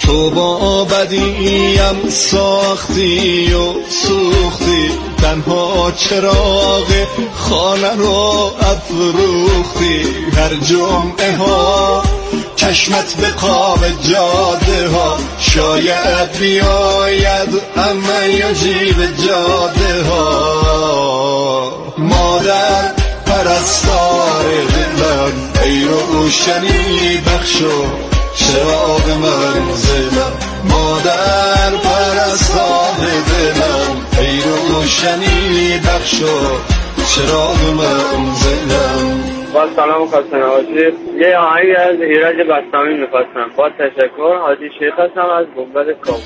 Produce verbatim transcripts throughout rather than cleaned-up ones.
تو با بدیم ساختی و سوختی، تنها چراغ خانه رو افروختی. هر جمعه ها چشمت به قاب جاده ها، شاید بیاید اما یا جیب جاده ها. مادر پرستار دلم، ای روشنی بخشو چراغ منزلم. مادر پرستار دلم، ای روشنی بخشو چراغ منزلم. با سلام خواستم حاجی، یه آهنگ از ایرج بستامی میخواستم. با تشکر. حاجی شیخ هستم از گنبد کابل.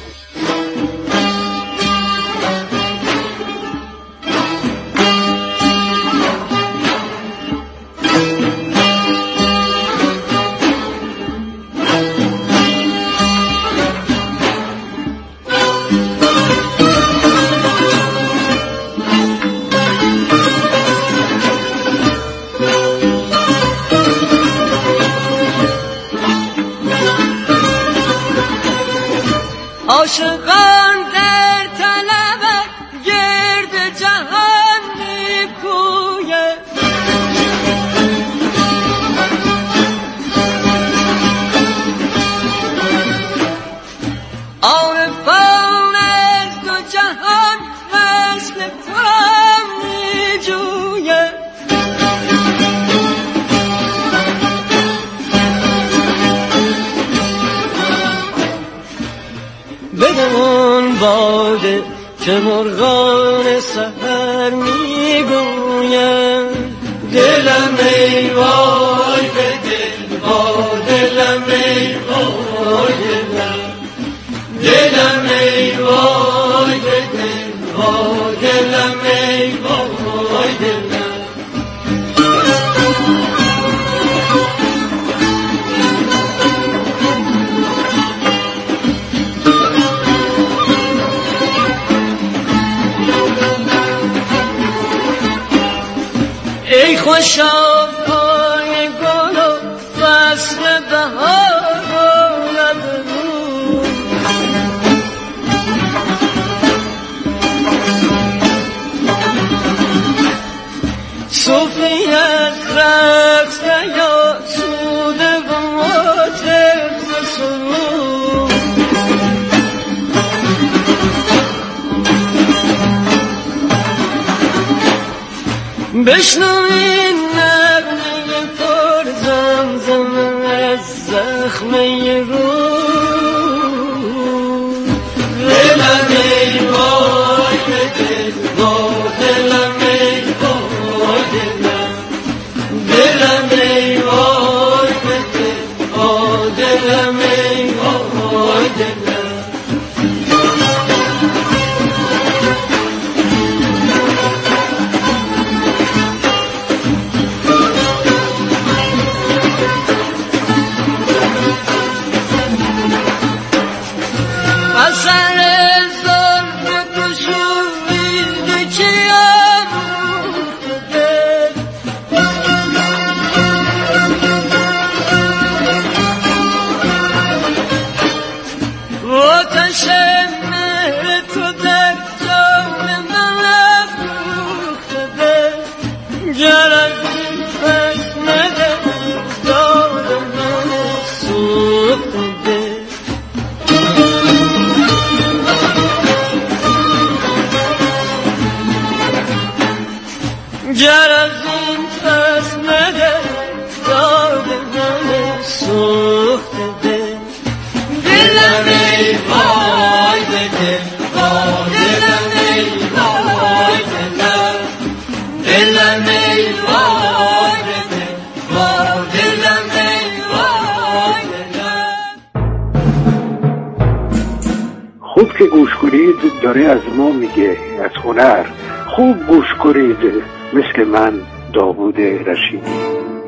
عاشقان در طلب گرد جهان نیکویه، عارفان از دو جهان وصل تو میجویه. بدمون باده که مرغان سحر میگوین، دلم ای وای به دل، با دلم ای وای دلم، دلم ای وای به دل، با دلم ای وای دلم. ای خوشا پای گل و فصل بهار و لب رو، صوفی از رقص یا سوده و مطرب سرود. بشنوین نغمه پر زمزم از زخمه رو، دلم ای وای به دل، با دلم ای وای دلم، دلم ای وای به دل، با دلم ای وای دلم. اثر ظلم تو شوریده که آموخته، آتش مهر تو در جان من افروخته. گر از این پس نداری داد من سوخته، گر از این پس نداری داد من سوخته. دلم ای وای به دل، با دلم ای وای دلم، دلم ای وای به دل، با دلم ای وای دلم. خوب که گوش کنید داره از ما میگه، از هنر. خوب گوش کنید مثل من داوود رشیدی.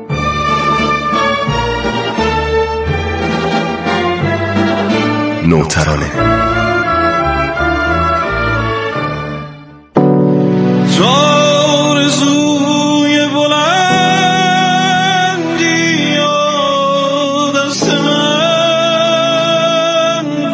نوترانه آرزوی بلندی و دست من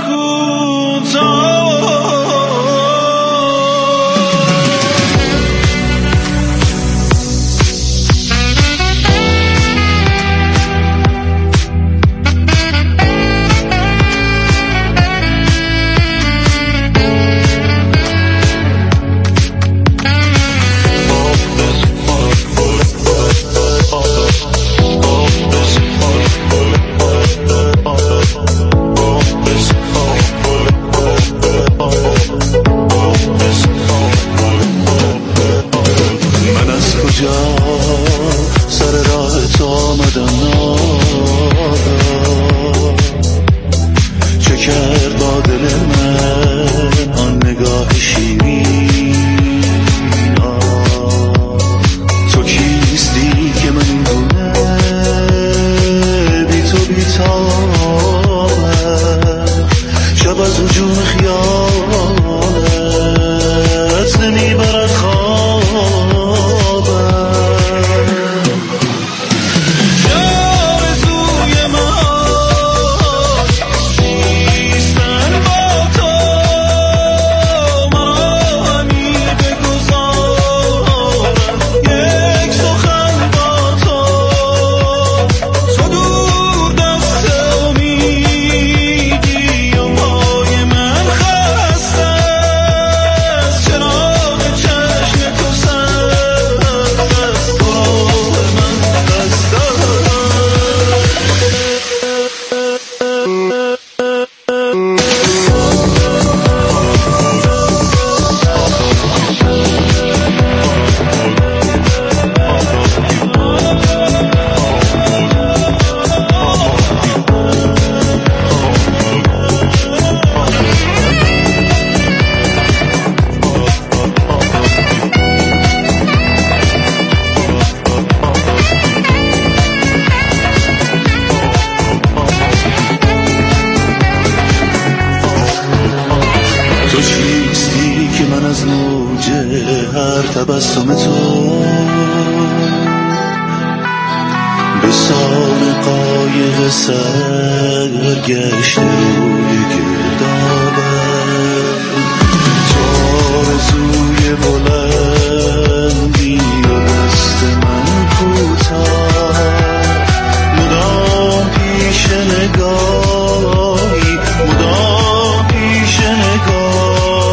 موج هر تبسم تو به سان قایق سرگشته روی گردابه تو آرزوی بلندی و دست من کوتاه مدام پیش نگاهی مدام پیش نگاه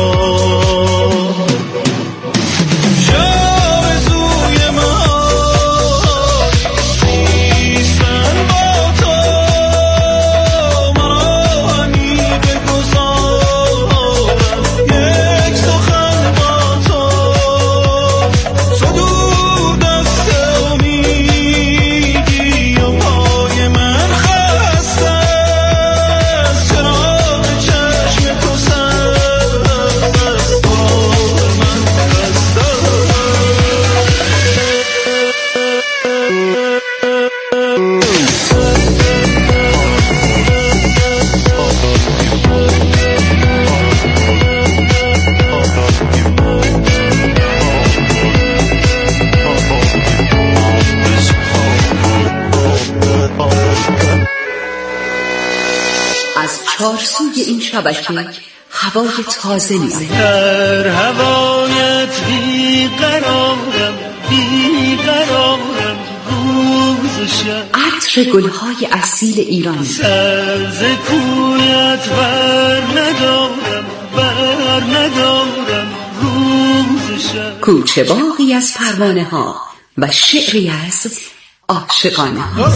چارسوی این شبکه هوای تازه می‌آید. در هوایت بیقرارم بیقرارم روز و شب عطر گلهای اصیل ایرانی سر ز کویت بر ندارم بر ندارم روز و شب کوچه باغی از پروانه ها و شعری از عاشقانه ها.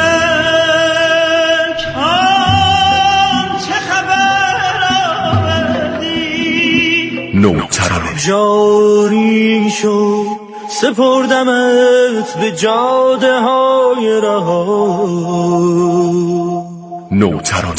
نوترانه جاری شو سپردمت به جاده های رها نوترانه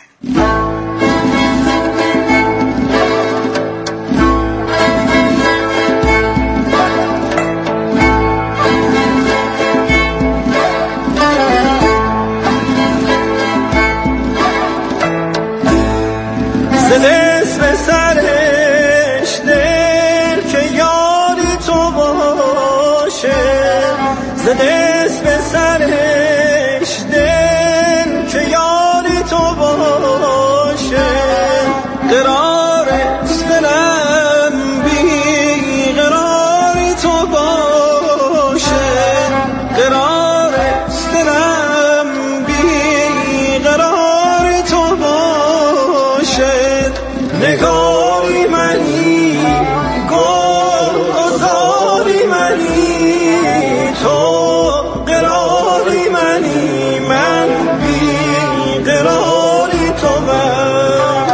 دست به سرش دل که یاری تو باشه قرار دلم بی قراری تو باشه قرار دلم بی قراری تو باشه نگاری منی گل آزاری منی تو قراری منی من بی قراری تو من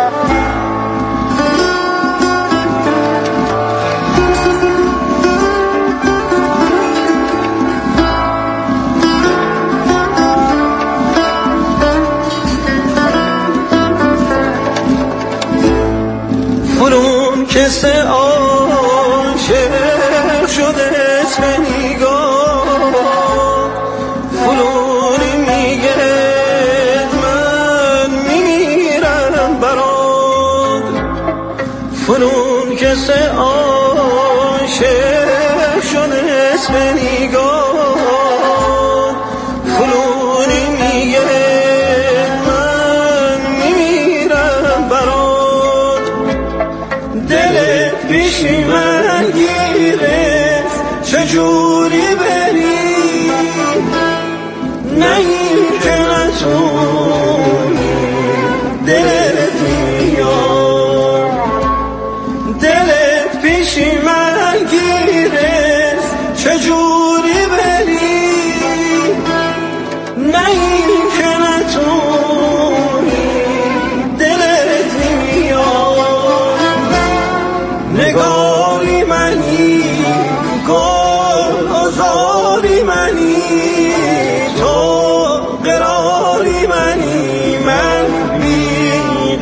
فرون کسه عاشق شده اسم نگاه فلونی میگه من میمیرم برات فلون کسه عاشق شده اسم نگاه فلونی میگه من میمیرم برات دلت پیشی من گیره چجوری بری نه این که نتونی دلت میاد دلت پیشی من گیره چجوری بری نه این که نتونی دلت میاد نگاری منی گل آزاری منی تو قراری منی من بی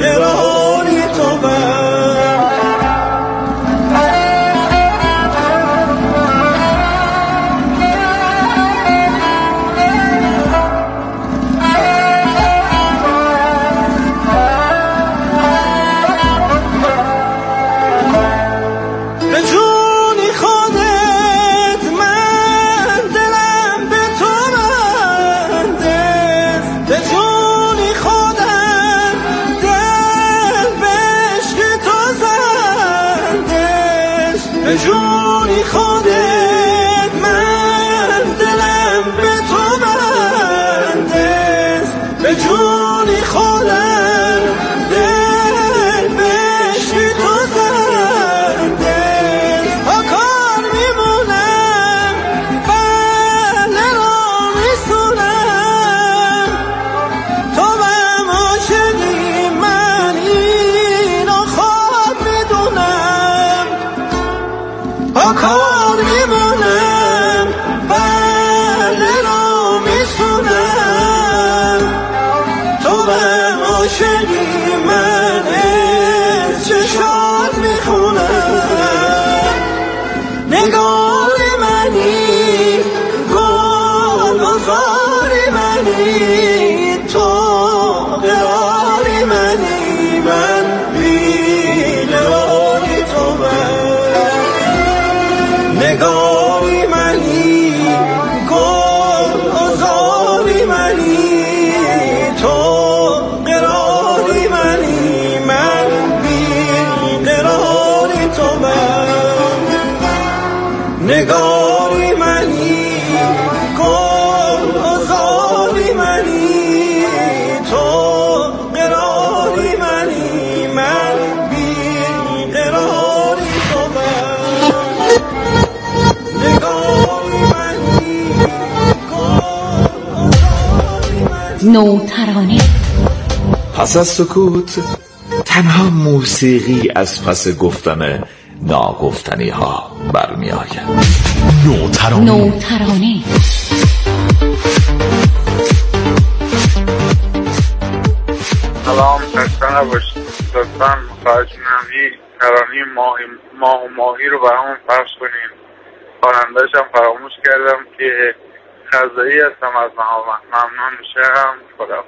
تا کار میمونم بله را میسونم تو به عاشقی من چشات میخونم نگار منی گل بزاری منی تو قراری منی من بیقراری تو من نگاری منی گل بزاری منی تو قراری منی من بیقراری تو من نگاری منی گل بزاری منی تو قراری منی من بیقراری تو من نگاری منی گل بزاری منی نوترانه. پس از سکوت تنها موسیقی از پس گفتن ناگفتنی ها برمی آید. نوترانه. نوترانه. سلام، خسته نباشید. لطفاً خواهش می‌کنم این ترانه ماهی ماه و ماهی رو برامون پخش کنین. خواننده‌اش هم فراموش کردم که خزایی هستم از مهامت. ممنون میشم. خدا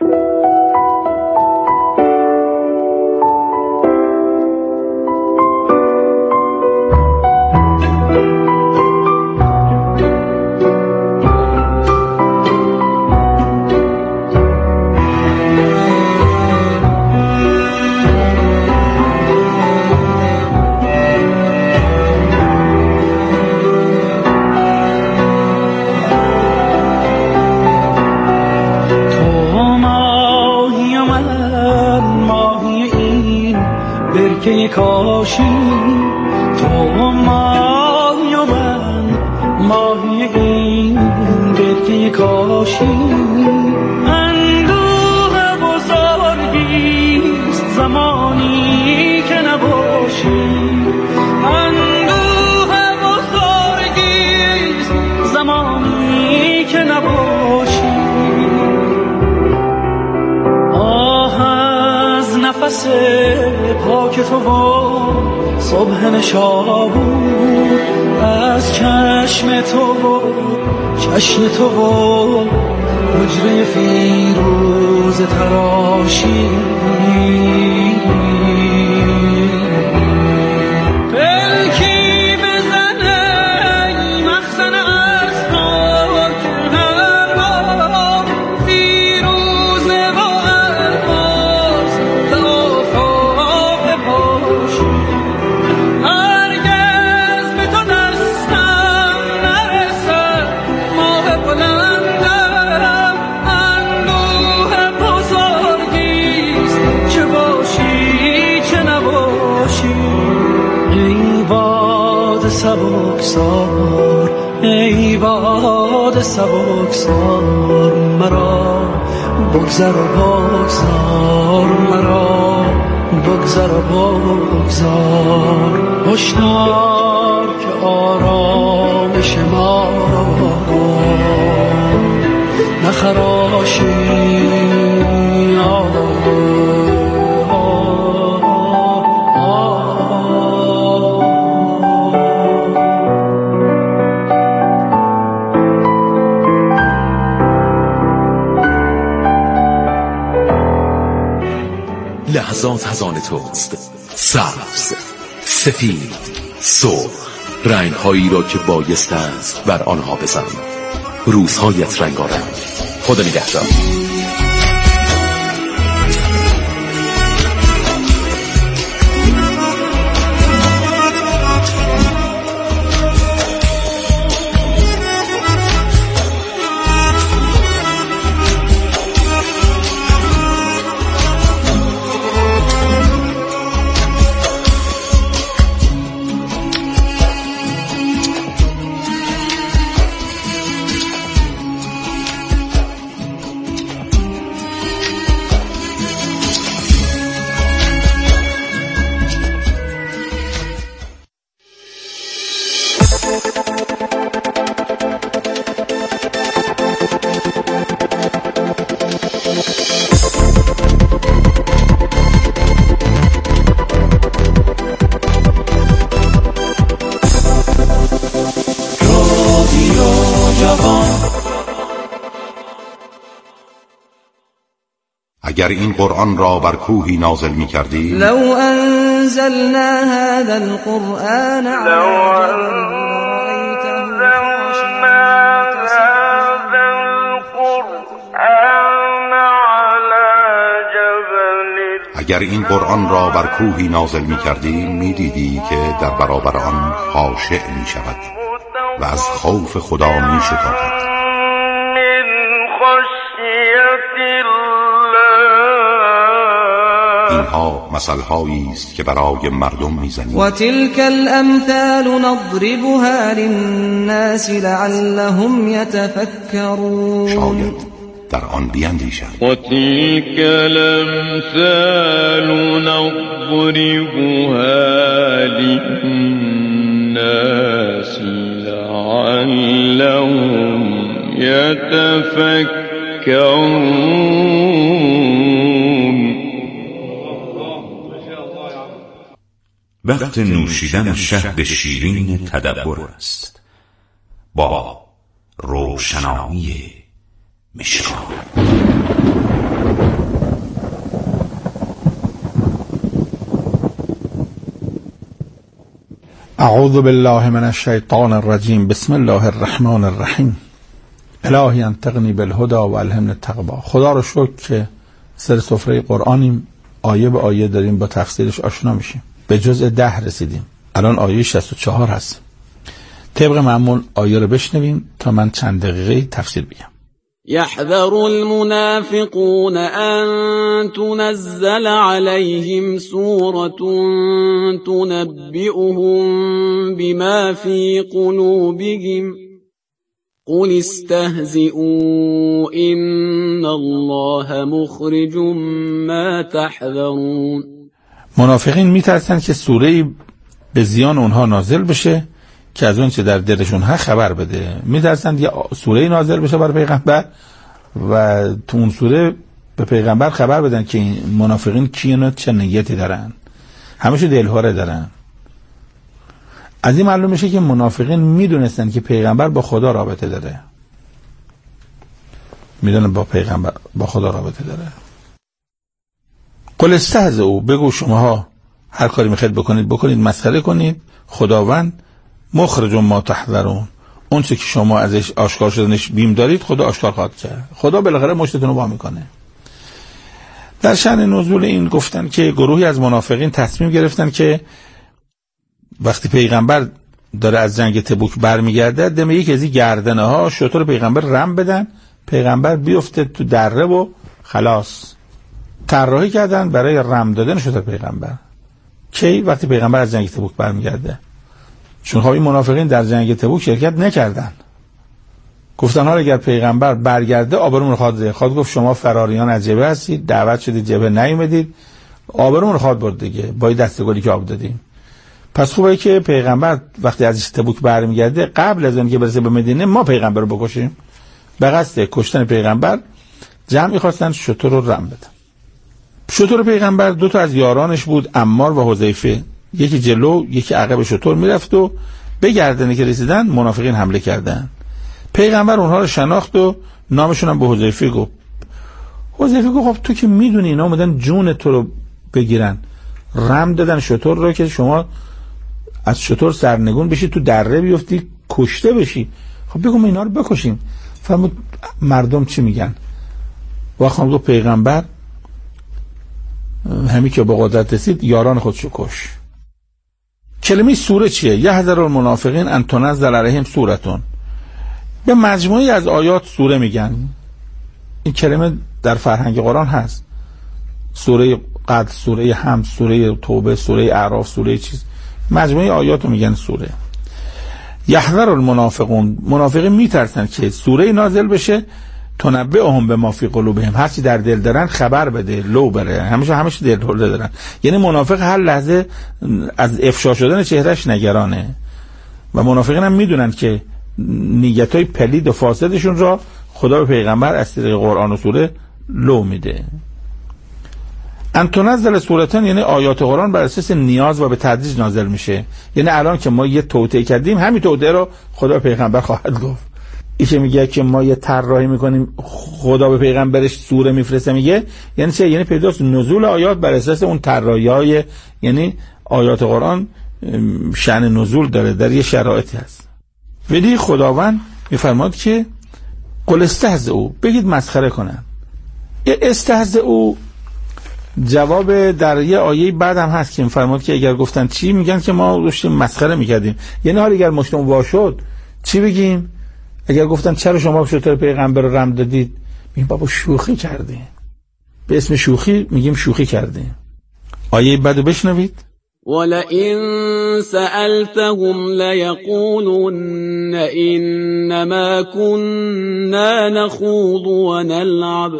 برکه کاشی تو ماهی و من ماهی این برکه کاشی اندوه بزرگیست زمانی که نباشی اندوه بزرگیست زمانی که نباشی آه از نفس پاک تو و صبح نشابور از چشم تو و چشم تو و حجره فیروز تراشی پلکی بزنه ای مخزن اسرار که هر بار فیروزه و الفاظ به آفاق بپاشی هرگز به تو دستم نرسد ماه بلندم اندوه بزرگیست چه باشی چه نباشی ای باد سبکسار ای باد سبکسار مرا بگذر و بگذار مرا بگذر و بگذار هشدار که آرامش ما نخراشی لحظات از آن توست، سبز، سفید، سرخ، رنگ‌هایی را که بایست است بر آنها بزن. روزهایت رنگارنگ. خدا نگهدار. اگر این قرآن را بر کوهی نازل می کردی لو انزلنا هذا القرآن اگر این قرآن را بر کوهی نازل می کردی می دیدی که در برابر آن خاشع می شود و از خوف خدا می شتابد. اینها مثل‌هایی است که برای مردم می‌زنیم. و تلک الامثال نضربها للناس لعلهم يتفكرون. شاید در آن بیندیشند. و تلک الامثال نضربها للناس لعلهم يتفكرون. وقت نوشیدن شهد شیرین تدبر است با روشنایی مشکان. اعوذ بالله من الشیطان الرجیم. بسم الله الرحمن الرحیم. الهی انطقنی بالهدی و الهمنی التقوی. خدا رو شکر که سر سفره قرآنیم، آیه به آیه داریم با تفسیرش آشنا میشیم. به جزء ده رسیدیم، الان آیه شصت و چهار هست. طبق معمول آیه رو بشنویم تا من چند دقیقه تفسیر بگم. يحذر المنافقون أن تنزل عليهم سورة تنبئهم بما في قلوبهم قل استهزئوا إن الله مخرج ما تحذرون. منافقین میترسن که سوره‌ای به زیان اونها نازل بشه که از اون چه در دلشون هست خبر بده. میترسن یه سوره‌ای نازل بشه برای پیغمبر و تو اون سوره به پیغمبر خبر بدن که این منافقین کیان، چه نیتی دارن، همشو دلهوره دارن. از این معلوم میشه که منافقین میدونستن که پیغمبر با خدا رابطه داره، میدونن با پیغمبر با خدا رابطه داره. قل استهزئوا، بگو شماها هر کاری میخواید بکنید بکنید، مسخره کنید، خداوند مخرج ما تحذرون، اون چه که شما ازش آشکار شدنش بیم دارید خدا آشکار خواهد کرد. خدا بالاخره مشتتون رو وا میکنه. در شأن نزول این گفتن که گروهی از منافقین تصمیم گرفتن که وقتی پیغمبر داره از جنگ تبوک برمیگرده دم یک از این گردنه ها شتر پیغمبر رم بدن، پیغمبر بیفته تو دره و خلاص. طراحی کردن برای رم دادن شتر پیغمبر. کی؟ وقتی پیغمبر از جنگ تبوک برمیگرده. چون خواهی منافقین در جنگ تبوک شرکت نکردن، گفتن ها اگر پیغمبر برگرده آبرومون رو خواهد زد. خواهد گفت شما فراریان از جبهه هستید، دعوت شدید جبهه نیومدید، آبرومون رو خواهد برد دیگه با این دستگلی که آب دادیم. پس خوبه که پیغمبر وقتی از تبوک برمیگرده قبل از اون که برسه به مدینه ما پیغمبر رو بکشیم. به قصد کشتن پیغمبر جمعی خواستن شتر رو رم بدن. شتر پیغمبر دو تا از یارانش بود، عمار و حذیفه، یکی جلو یکی عقب شتر میرفت و به گردنی که رسیدن منافقین حمله کردن. پیغمبر اونها رو شناخت و نامشون هم به حذیفه گفت. حذیفه گفت خب تو که میدونی اینا اومدن جون تو رو بگیرن، رم دادن شتر رو که شما از شتر سرنگون بشی تو دره بیفتی کشته بشی، خب بگم اینا رو بکشیم. فرمود مردم چی میگن؟ و خانم گفت پیغمبر همین که به قدرت رسید یاران خودشو کش. کلمه سوره چیه؟ یحذر المنافقین ان تنزل علیهم سورتون. به مجموعی از آیات سوره میگن. این کلمه در فرهنگ قرآن هست. سوره قدر، سوره حمد، سوره توبه، سوره اعراف، سوره چیز، مجموعی آیات رو میگن سوره. یحذر المنافقون، منافقین میترسن که سوره نازل بشه تنبئهم بما فی قلوبهم، هر چی در دل دارن خبر بده، لو بره، همیشه همیشه دل دل دارن. یعنی منافق هر لحظه از افشا شدن چهرهش نگرانه و منافقین هم میدونن که نیتای پلید و فاسدشون را خدا به پیغمبر از طریق قرآن و سوره لو میده. ان تنزل سورتن یعنی آیات قرآن بر اساس نیاز و به تدریج نازل میشه. یعنی الان که ما یه توطئه کردیم همین توطئه رو خدا به پیغمبر خواهد گفت. این که میگه که ما یه طراحی میکنیم خدا به پیغمبرش سوره میفرسته، میگه یعنی چه؟ یعنی پیداست نزول آیات بر اساس اون طراحی‌های، یعنی آیات قرآن شأن نزول داره، در یه شرایطی هست. ولی خداوند میفرماد که قل استهزئوا، بگید مسخره کنن. استهزئوا جواب در یه آیه بعد هم هست که میفرماد که اگر گفتن چی، میگن که ما داشتیم مسخره میکردیم. یعنی حالا اگر مشتم وا شد چی بگیم؟ اگر گفتن چرا شما شتر پیغمبر رو رم دادید، میگیم بابا شوخی کردیم. به اسم شوخی میگیم شوخی کردیم. آیه بعدو بشنوید. ولئن سألتهم ليقولن إنما كنا نخوض ونلعب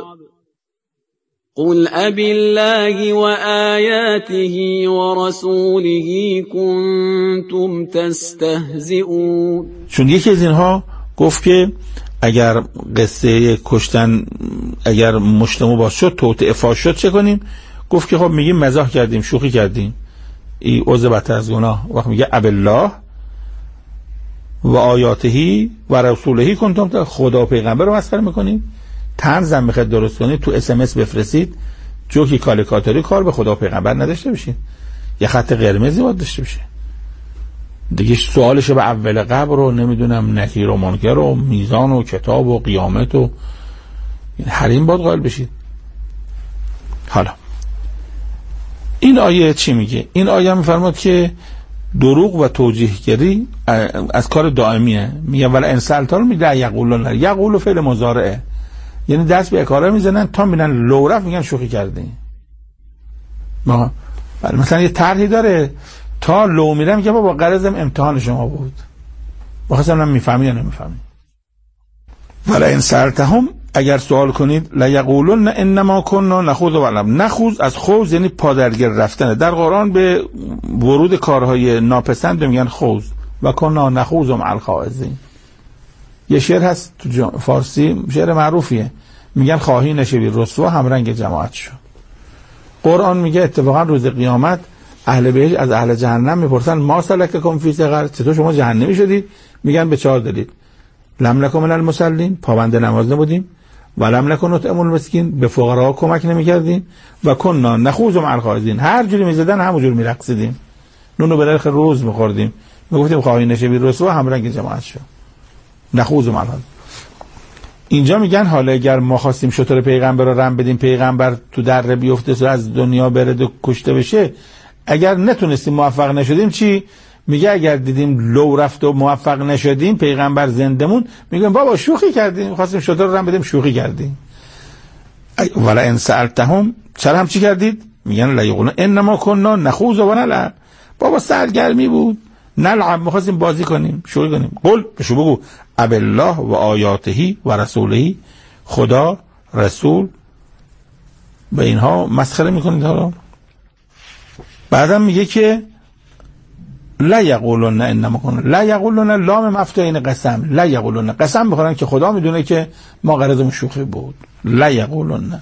قل أبالله وآياته ورسوله كنتم تستهزئون. چون یکی از اینها گفت که اگر قصه کشتن اگر مجتمع باز شد، توطئه فاش شد، چه کنیم؟ گفت که خب میگیم مزاح کردیم، شوخی کردیم. ای عوض بدتر از گناه. وقت میگه ابالله و آیاتهی و رسولهی کنتم، خدا و پیغمبر رو مسخره میکنیم. طنز هم میخواد درست کنید تو اس ام اس بفرستید، جوکی کالیکاتوری کار به خدا و پیغمبر نداشته باشید، یه خط قرمزی باید داشته باشه دیگه. سوالش به اول قبر رو نمیدونم نکیر و منکر و میزان و کتاب و قیامت و حریم باید قائل بشید. حالا این آیه چی میگه؟ این آیه میفرماد که دروغ و توجیهگری از کار دائمیه. میگه ولی انسالتال میگه یقولون، یقول فعل مضارعه، یعنی دست به اکاره میزنن تا میبینن لورف میگن شوخی کردی. ما مثلا یه طرحی داره تا لو میره میگه بابا غرضم امتحان شما بود، بخواستم میفهمی یا نمیفهمی. ولی انسالتهم، اگر سوال کنید لیقولون انما كنا نخوض و نلعب. نخوض از خوض یعنی پادرگر رفتن. در قرآن به ورود کارهای ناپسند میگن خوض و کنا نخوض مع الخائضین. یه شعر هست تو فارسی، شعر معروفیه، میگن خواهی نشوی رسوا همرنگ جماعت شو. قرآن میگه اتفاقا روز قیامت اهل بهشت از اهل جهنم میپرسن ما سلککم فی سقر، چطور شما جهنمی شدید؟ میگن به چهار دلیل. لم نکن من المصلین، پابند نماز نبودیم، و لم نکن نطعم المسکین، به فقرا کمک نمیکردیم، و کنا نخوض مع الخائضین، هر جوری میزدن همونجور میرقصیدیم، نونو به نرخ روز میخوردیم، میگفتیم خواهی نشوی رسوا همرنگ جماعت شو. نخوض مع الخائضین. اینجا میگن حالا اگر ما خواستیم شتر پیغمبر رو رم بدیم، پیغمبر تو دره بیفته از دنیا بره و کشته بشه، اگر نتونستیم موفق نشدیم چی؟ میگه اگر دیدیم لو رفت و موفق نشدیم، پیغمبر زندمون، میگن بابا شوخی کردیم، خواستیم شتر رو رم بدیم شوخی کردیم. ولا ان سالتهم، چرا هم چی کردید؟ میگن لا یقولون انما كنا نخوض و نلعب، بابا سرگرمی بود، نلعب می‌خواستیم بازی کنیم، شوخی کنیم. قل بشو بگو ابالله و آیاتهی و رسولهی، خدا رسول به اینها مسخره میکنید. حالا بعدم میگه که لا یقولون انما کنا، لا یقولون لام مفتوحین قسم، لا یقولون قسم میخورن که خدا میدونه که ما غرضمون شوخی بود. لا یقولون،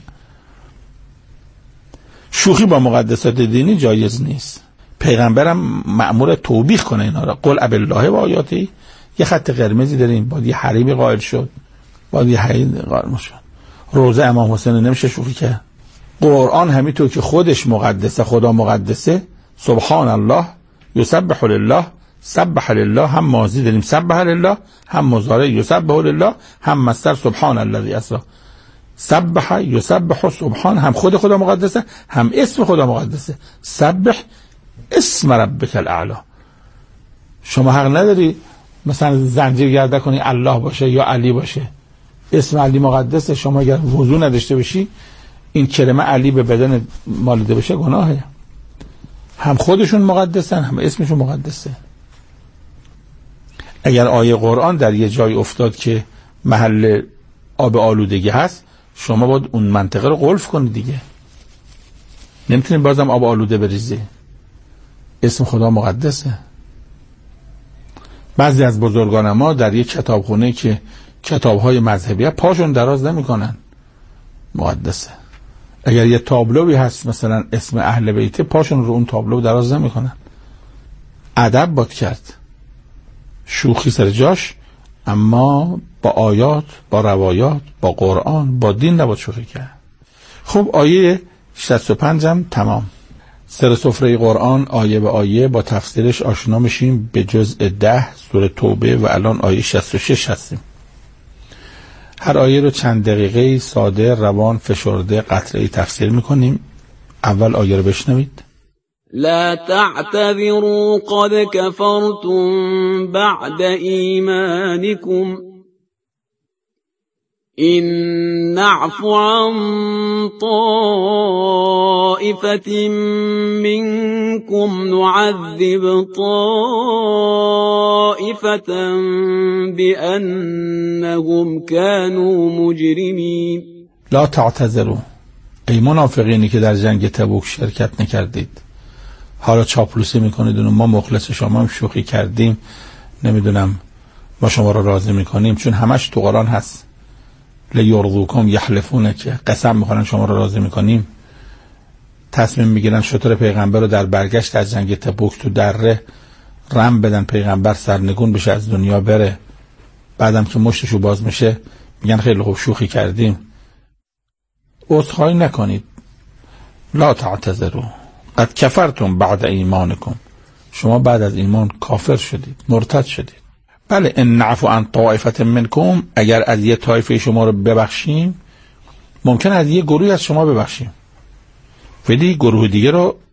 شوخی با مقدسات دینی جایز نیست. پیغمبرم مأمور توبیخ کنه اینا را. قل ابالله و آیاته، یه خط قرمزی داریم، باید یه حریمی قائل شد، باید یه حریم قائل شد. روزه امام حسین نمیشه شوخی کرد. قرآن همینطور که خودش مقدسه، خدا مقدسه، سبحان الله، یسبح لله، سبح لله، هم ماضی داریم سبح لله، هم مضارع یسبح لله، هم مصدر سبحان الذی اسری. سبح یسبح سبحان، هم خود خدا مقدسه، هم اسم خدا مقدسه. سبح اسم ربک الاعلی. شما حق نداری مثلا زنجیر گرده کنی الله باشه یا علی باشه، اسم علی مقدسه. شما اگر وضو نداشته باشی این کلمه علی به بدن مالیده بشه گناهه. هم خودشون مقدسن، هم اسمشون مقدسه. اگر آیه قرآن در یه جای افتاد که محل آب آلودگی هست، شما باید اون منطقه رو قلف کنید دیگه، نمیتونید بازم آب آلوده بریزی. اسم خدا مقدسه. بعضی از بزرگان ما در یک کتابخونه که کتاب‌های مذهبیه پاشون دراز نمی‌کنن، مقدسه. اگر یه تابلوی هست مثلا اسم اهل بیت، پاشون رو اون تابلو دراز نمی‌کنن. ادب باید کرد، شوخی سر جاش، اما با آیات، با روایات، با قرآن، با دین نباید شوخی کرد. خب آیه شصت و پنج هم تمام. سر سفره قرآن آیه به آیه با تفسیرش آشنا میشیم به جزء ده سوره توبه و الان آیه شصت و شش هستیم. هر آیه رو چند دقیقه ساده، روان، فشرده، قطعه‌ای تفسیر میکنیم. اول آیه رو بشنوید. لا تعتذروا قد كفرتم بعد ایمانكم إن نعف عن طائفة منكم نعذب طائفة بأنهم كانوا مجرمين. لا تعتذروا، ای منافقینی که در جنگ تبوک شرکت نکردید، حالا چاپلوسی میکنید و ما مخلص شما هم شوخی کردیم، نمیدونم ما شما رو راضی میکنیم، چون همش تو قرآن هست. لیرضوکم یحلفون، که قسم میخورن شما رو راضی میکنیم. تصمیم میگیرن شتر پیغمبر رو در برگشت از جنگ تبوک تو دره رم بدن، پیغمبر سرنگون بشه، از دنیا بره. بعدم که مشتشو باز میشه میگن خیلی خوب شوخی کردیم. عذرخواهی نکنید. لا تعتذروا قد کفرتم بعد ایمانکم، شما بعد از ایمان کافر شدید، مرتد شدید. بله، ان نعفو عن طائفه منکم، اگر از یه طایفه شما رو ببخشیم، ممکن از یه گروه از شما ببخشیم، ولی گروه دیگه رو